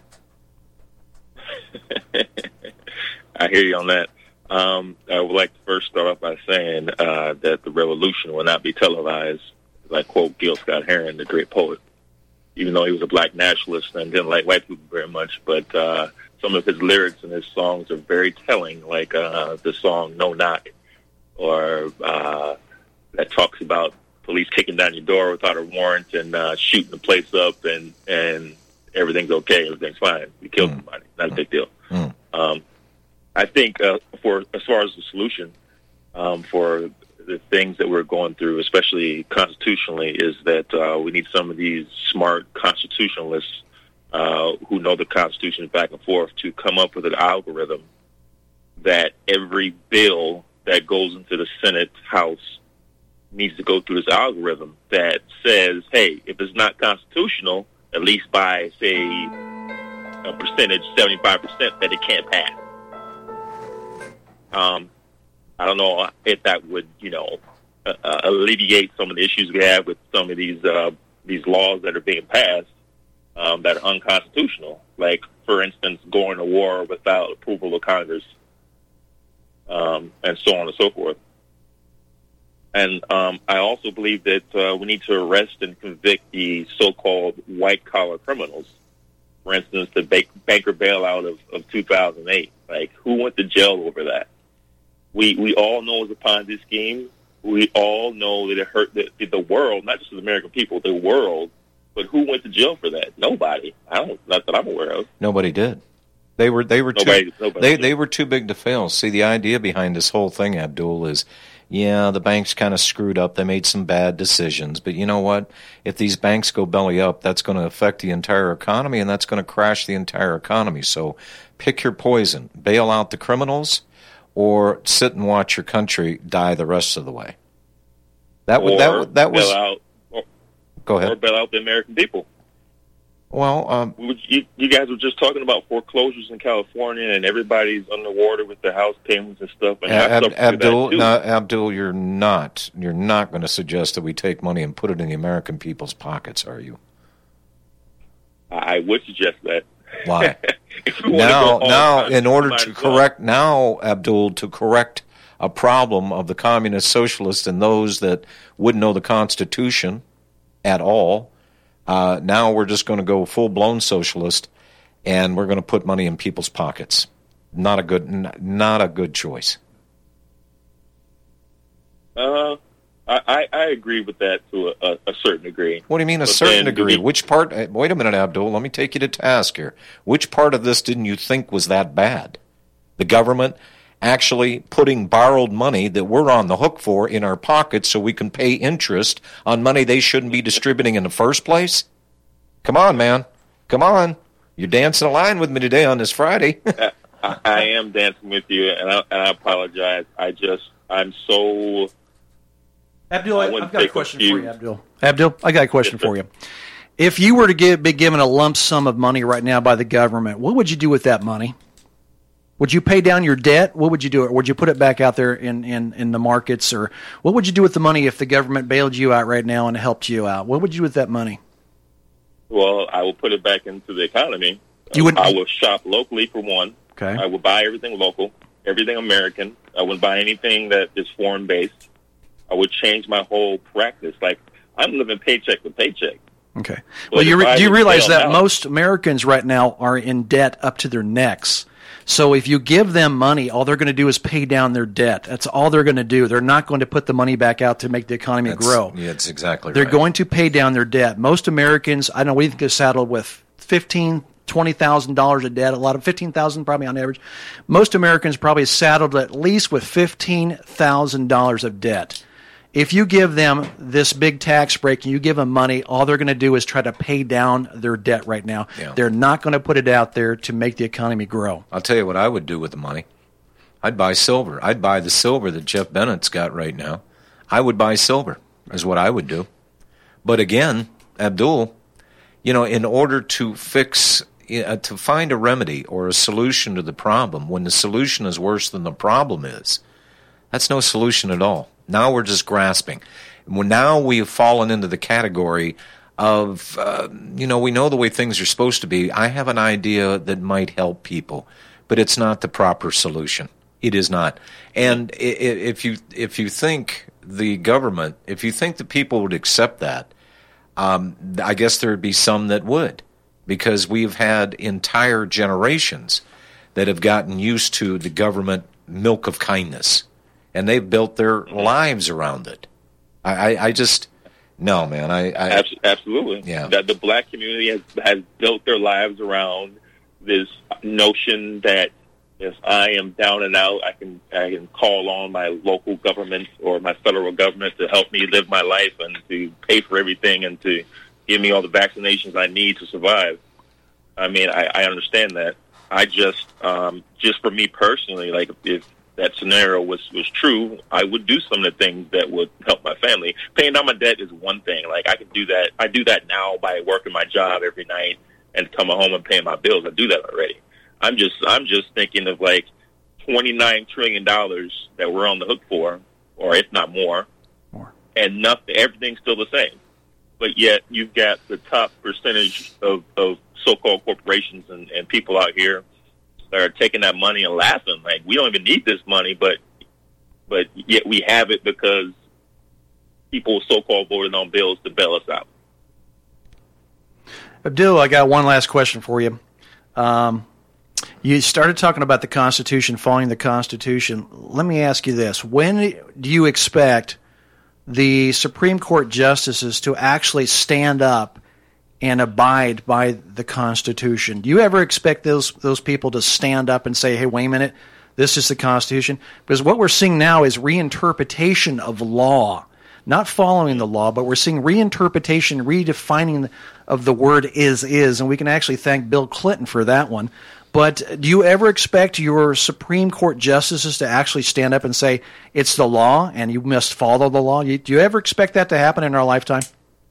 I hear you on that. Um, I would like to first start off by saying uh, that the revolution will not be televised. As I quote Gil Scott-Heron, the great poet, even though he was a black nationalist and didn't like white people very much, but uh, some of his lyrics and his songs are very telling, like uh, the song No Knock, or uh, that talks about police kicking down your door without a warrant and uh, shooting the place up, and, and everything's okay, everything's fine. You killed mm. somebody, not a big deal. Mm. Um, I think uh, for as far as the solution um, for the things that we're going through, especially constitutionally, is that uh, we need some of these smart constitutionalists uh, who know the Constitution back and forth to come up with an algorithm that every bill that goes into the Senate, House, needs to go through this algorithm that says, hey, if it's not constitutional, at least by, say, a percentage, seventy-five percent, that it can't pass. Um, I don't know if that would, you know, uh, uh, alleviate some of the issues we have with some of these uh, these laws that are being passed um, that are unconstitutional. Like, for instance, going to war without approval of Congress, um, and so on and so forth. And um, I also believe that uh, we need to arrest and convict the so-called white-collar criminals. For instance, the ba- banker bailout of, of two thousand eight. Like, who went to jail over that? We we all know it's a Ponzi scheme. We all know that it hurt the, the world, not just the American people, the world. But who went to jail for that? Nobody. I don't. Not that I'm aware of. Nobody did. They were they were nobody, too nobody they did. they were too big to fail. See, the idea behind this whole thing, Abdul, is yeah, the banks kind of screwed up. They made some bad decisions. But you know what? If these banks go belly up, that's going to affect the entire economy, and that's going to crash the entire economy. So pick your poison. Bail out the criminals, or sit and watch your country die the rest of the way. That would that that was bail out, or, go ahead. Or bail out the American people. Well, um, you, you guys were just talking about foreclosures in California, and everybody's underwater with their house payments and stuff. And Ab- Ab- Abdul, no, Abdul, you're not you're not going to suggest that we take money and put it in the American people's pockets, are you? I would suggest that. Why? If we now, wanna go now, all in order might to as well. correct, now, Abdul, to correct a problem of the communist socialists and those that wouldn't know the Constitution at all, uh, now we're just going to go full-blown socialist, and we're going to put money in people's pockets. Not a good, n- not a good choice. Uh, I, I, I agree with that to a, a, a certain degree. What do you mean a But certain then do degree? we- Which part? uh, Wait a minute, Abdul. Let me take you to task here. Which part of this didn't you think was that bad? The government actually putting borrowed money that we're on the hook for in our pockets so we can pay interest on money they shouldn't be distributing in the first place? Come on, man. Come on. You're dancing a line with me today on this Friday. I, I am dancing with you, and I, and I apologize. I just, I'm so... Abdul, I I, wouldn't I've got a take question few- for you, Abdul. Abdul, I got a question for you. If you were to give, be given a lump sum of money right now by the government, what would you do with that money? Would you pay down your debt? What would you do? Or would you put it back out there in, in, in the markets? Or what would you do with the money if the government bailed you out right now and helped you out? What would you do with that money? Well, I will put it back into the economy. You would- I will shop locally, for one. Okay. I will buy everything local, everything American. I wouldn't buy anything that is foreign-based. I would change my whole practice. Like, I'm living paycheck to paycheck. Okay. But Well, you if re- I do you was realize bailed that out- most Americans right now are in debt up to their necks? So if you give them money, all they're going to do is pay down their debt. That's all they're going to do. They're not going to put the money back out to make the economy That's- grow. Yeah, that's exactly They're right. going to pay down their debt. Most Americans, I know we get saddled with fifteen, twenty thousand dollars of debt. A lot of fifteen thousand probably on average. Most Americans probably saddled at least with fifteen thousand dollars of debt. If you give them this big tax break and you give them money, all they're going to do is try to pay down their debt right now. Yeah. They're not going to put it out there to make the economy grow. I'll tell you what I would do with the money. I'd buy silver. I'd buy the silver that Jeff Bennett's got right now. I would buy silver is what I would do. But again, Abdul, you know, in order to fix, uh, to find a remedy or a solution to the problem, when the solution is worse than the problem is, that's no solution at all. Now we're just grasping. Well, now we have fallen into the category of, uh, you know, we know the way things are supposed to be. I have an idea that might help people, but it's not the proper solution. It is not. And i- i- if you if you think the government, if you think the people would accept that, um, I guess there would be some that would, because we've had entire generations that have gotten used to the government milk of kindness, and they've built their lives around it. I, I, I just, no, man. I, I Abs- Absolutely. Yeah. That the black community has, has built their lives around this notion that If I am down and out, I can I can call on my local government or my federal government to help me live my life and to pay for everything and to give me all the vaccinations I need to survive. I mean, I, I understand that. I just, um, just for me personally, like if that scenario was, was true, I would do some of the things that would help my family. Paying down my debt is one thing. Like I can do that. I do that now by working my job every night and coming home and paying my bills. I do that already. I'm just, I'm just thinking of like twenty-nine trillion dollars that we're on the hook for, or if not more, more, and nothing. Everything's still the same. But yet you've got the top percentage of, of so-called corporations and, and people out here that are taking that money and laughing. Like, we don't even need this money, but but yet we have it because people so-called voted on bills to bail us out. Abdul, I got one last question for you. Um, you started talking about the Constitution, following the Constitution. Let me ask you this. When do you expect the Supreme Court justices to actually stand up and abide by the Constitution? Do you ever expect those those people to stand up and say, hey, wait a minute, this is the Constitution? Because what we're seeing now is reinterpretation of law, not following the law, but we're seeing reinterpretation, redefining of the word is, is, and we can actually thank Bill Clinton for that one. But do you ever expect your Supreme Court justices to actually stand up and say, it's the law and you must follow the law? Do you ever expect that to happen in our lifetime?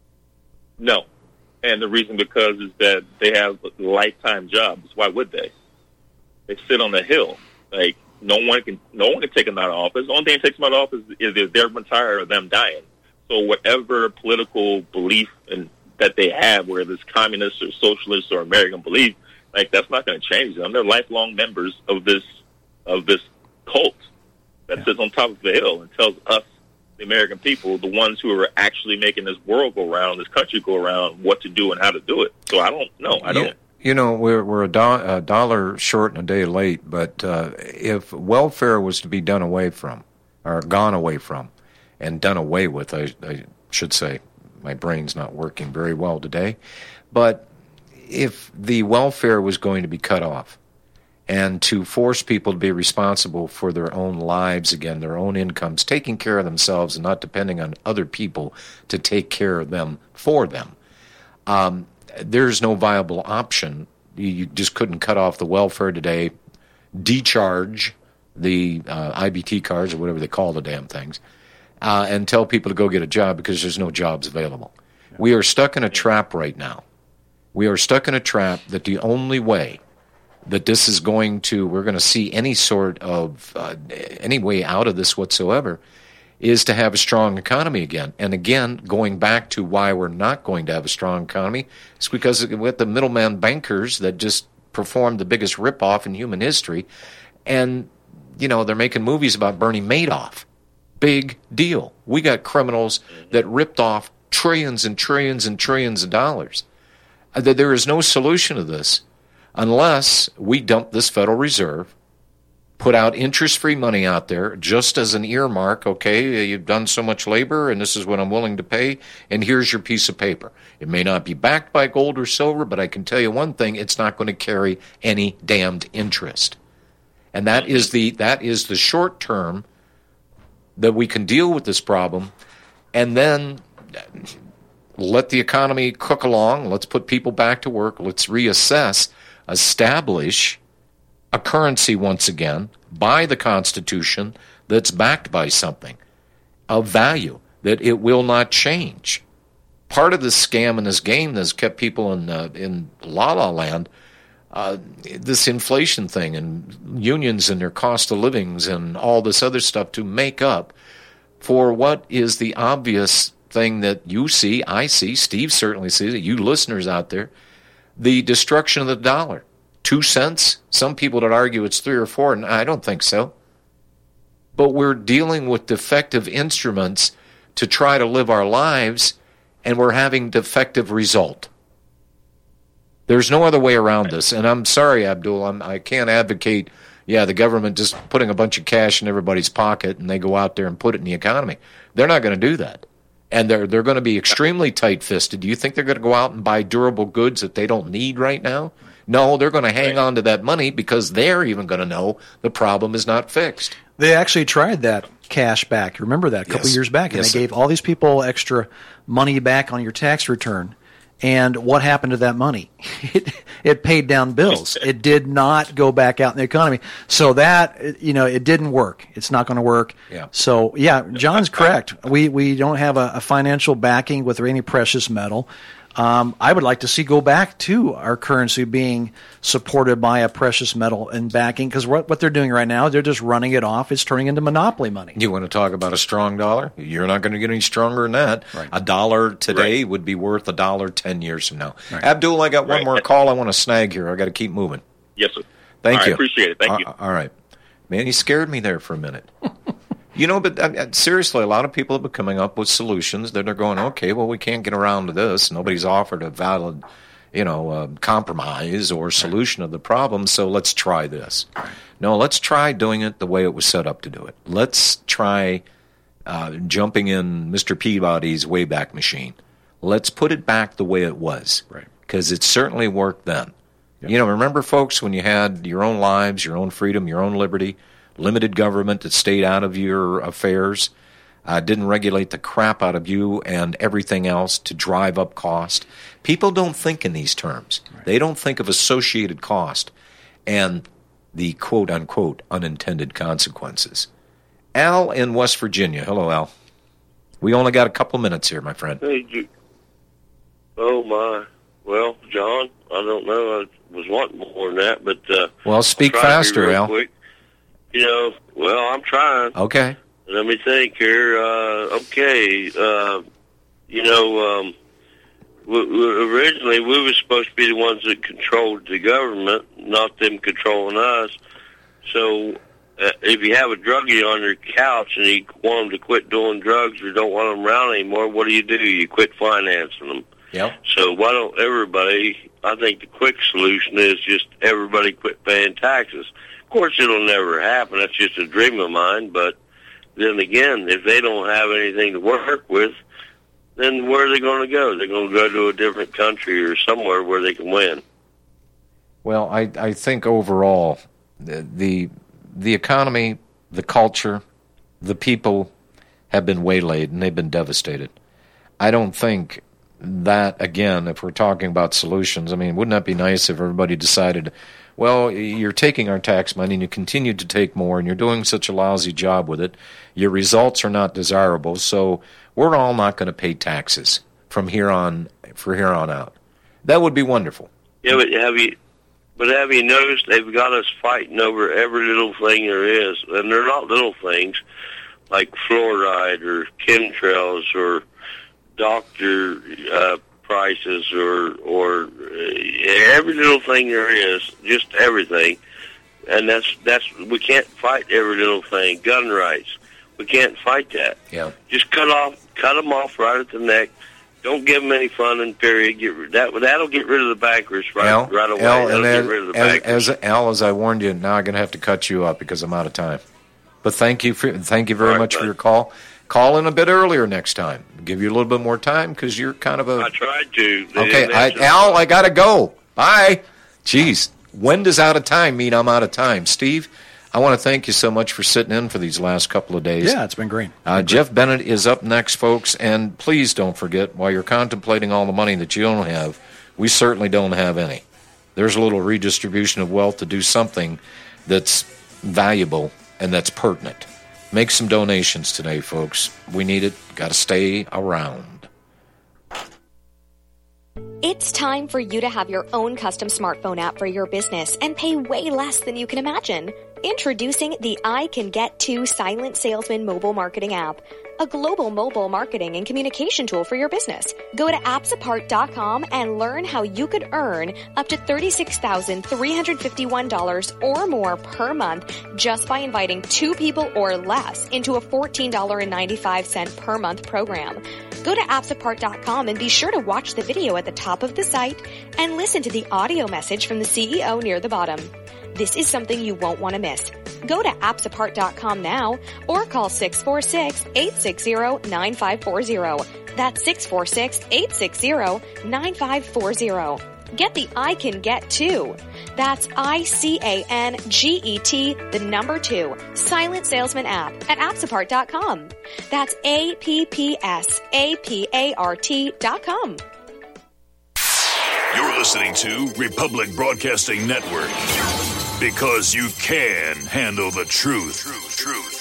No. And the reason because is that they have lifetime jobs. Why would they? They sit on the hill. Like, no one can no one can take them out of office. The only thing that takes them out of office is if they're retired or them dying. So whatever political belief and that they have, whether it's communist or socialist or American belief, like, that's not going to change them. They're lifelong members of this of this cult that yeah. sits on top of the hill and tells us, the American people, the ones who are actually making this world go around, this country go around, what to do and how to do it. So I don't know. I don't. You, you know, we're we're a, do- a dollar short and a day late. But uh, if welfare was to be done away from, or gone away from, and done away with, I, I should say, my brain's not working very well today. But if the welfare was going to be cut off, and to force people to be responsible for their own lives again, their own incomes, taking care of themselves and not depending on other people to take care of them for them, um, there's no viable option. You just couldn't cut off the welfare today, decharge the uh, I B T cards or whatever they call the damn things, uh, and tell people to go get a job because there's no jobs available. Yeah. We are stuck in a trap right now. We are stuck in a trap that the only way that this is going to, we're going to see any sort of, uh, any way out of this whatsoever, is to have a strong economy again. And again, going back to why we're not going to have a strong economy, it's because with the middleman bankers that just performed the biggest ripoff in human history, and, you know, they're making movies about Bernie Madoff. Big deal. We got criminals that ripped off trillions and trillions and trillions of dollars. There is no solution to this unless we dump this Federal Reserve, put out interest-free money out there just as an earmark. Okay, you've done so much labor, and this is what I'm willing to pay, and here's your piece of paper. It may not be backed by gold or silver, but I can tell you one thing, it's not going to carry any damned interest. And that is the that is the short term that we can deal with this problem, and then let the economy cook along. Let's put people back to work. Let's reassess, establish a currency once again by the Constitution that's backed by something of value, that it will not change. Part of this scam and this game that's kept people in uh, in la-la land, uh, this inflation thing and unions and their cost of livings and all this other stuff to make up for what is the obvious thing that you see, I see, Steve certainly sees it, you listeners out there, the destruction of the dollar. Two cents? Some people would argue it's three or four, and I don't think so. But we're dealing with defective instruments to try to live our lives, and we're having defective result. There's no other way around this, and I'm sorry, Abdul, I'm, I can't advocate, yeah, the government just putting a bunch of cash in everybody's pocket and they go out there and put it in the economy. They're not going to do that. And they're they're going to be extremely tight-fisted. Do you think they're going to go out and buy durable goods that they don't need right now? No, they're going to hang on to that money because they're even going to know the problem is not fixed. They actually tried that cash back. Remember that a couple Yes. years back, and Yes, they sir. gave all these people extra money back on your tax return. And what happened to that money? It, it paid down bills. It did not go back out in the economy. So that, you know, it didn't work. It's not going to work. Yeah. So, yeah, John's correct. We we don't have a, a financial backing with any precious metal. Um, I would like to see go back to our currency being supported by a precious metal and backing, because what, what they're doing right now, they're just running it off. It's turning into monopoly money. You want to talk about a strong dollar? You're not going to get any stronger than that. Right. A dollar today would be worth a dollar ten years from now. Abdul, I got one Right. more call I want to snag here. I got to keep moving. Yes, sir. Thank All right, you. appreciate it. Thank All- you. All right. Man, you scared me there for a minute. You know, but uh, seriously, a lot of people have been coming up with solutions that are going, okay, well, we can't get around to this. Nobody's offered a valid, you know, uh, compromise or solution of the problem, so let's try this. No, let's try doing it the way it was set up to do it. Let's try uh, jumping in Mister Peabody's Wayback Machine. Let's put it back the way it was, because it certainly worked then. You know, remember, folks, when you had your own lives, your own freedom, your own liberty, limited government that stayed out of your affairs, uh, didn't regulate the crap out of you and everything else to drive up cost. People don't think in these terms. They don't think of associated cost and the quote-unquote unintended consequences. Al in West Virginia. Hello, Al. We only got a couple minutes here, my friend. Hey, Ju- oh my. Well, John, I don't know. I was wanting more than that, but uh, Well, speak I'll try to be faster, real Al. quick. You know, well, I'm trying. Okay. Let me think here. Uh, okay, uh, you know, um, w- w- originally we were supposed to be the ones that controlled the government, not them controlling us. So uh, if you have a druggie on your couch and you want them to quit doing drugs or don't want them around anymore, what do you do? You quit financing them. Yep. So why don't everybody, I think the quick solution is just everybody quit paying taxes. Of course, it'll never happen. That's just a dream of mine. But then again, if they don't have anything to work with, then where are they going to go? They're going to go to a different country or somewhere where they can win. Well, I, I think overall, the, the the economy, the culture, the people have been waylaid and they've been devastated. I don't think that, again, if we're talking about solutions, I mean, wouldn't that be nice if everybody decided, well, you're taking our tax money and you continue to take more and you're doing such a lousy job with it, your results are not desirable, so we're all not going to pay taxes from here on, for here on out. That would be wonderful. Yeah, but have you, but have you noticed they've got us fighting over every little thing there is, and they're not little things like fluoride or chemtrails or doctor uh, prices or or uh, every little thing there is, just everything, and that's that's we can't fight every little thing. Gun rights, we can't fight that. Yeah. Just cut off, cut them off right at the neck. Don't give them any funding. Period. Get rid- that. That'll get rid of the bankers right Al, right away. Al, That'll and get rid of the as, bankers. as, Al, as I warned you, now I'm going to have to cut you up because I'm out of time. But thank you for thank you very All right, much bud. for your call. Call in a bit earlier next time. Give you a little bit more time because you're kind of a... I tried to. They Okay, didn't I, answer. Al, I got to go. Bye. Jeez, when does out of time mean I'm out of time? Steve, I want to thank you so much for sitting in for these last couple of days. Yeah, it's been great. Uh, Jeff Bennett is up next, folks, and please don't forget, while you're contemplating all the money that you don't have, we certainly don't have any. There's a little redistribution of wealth to do something that's valuable and that's pertinent. Make some donations today, folks. We need it. Got to stay around. It's time for you to have your own custom smartphone app for your business and pay way less than you can imagine. Introducing the I Can Get To Silent Salesman mobile marketing app, a global mobile marketing and communication tool for your business. Go to apps apart dot com and learn how you could earn up to thirty-six thousand three hundred fifty-one dollars or more per month just by inviting two people or less into a fourteen dollars and ninety-five cents per month program. Go to apps apart dot com and be sure to watch the video at the top of the site and listen to the audio message from the C E O near the bottom. This is something you won't want to miss. Go to apps apart dot com now or call six four six, eight six zero, nine five four zero. That's six four six, eight six zero, nine five four zero. Get the I Can Get Two. That's I C A N G E T, the number two, Silent Salesman app at appsapart dot com. That's A P P S A P A R T dot com. You're listening to Republic Broadcasting Network, because you can handle the truth. Truth, truth.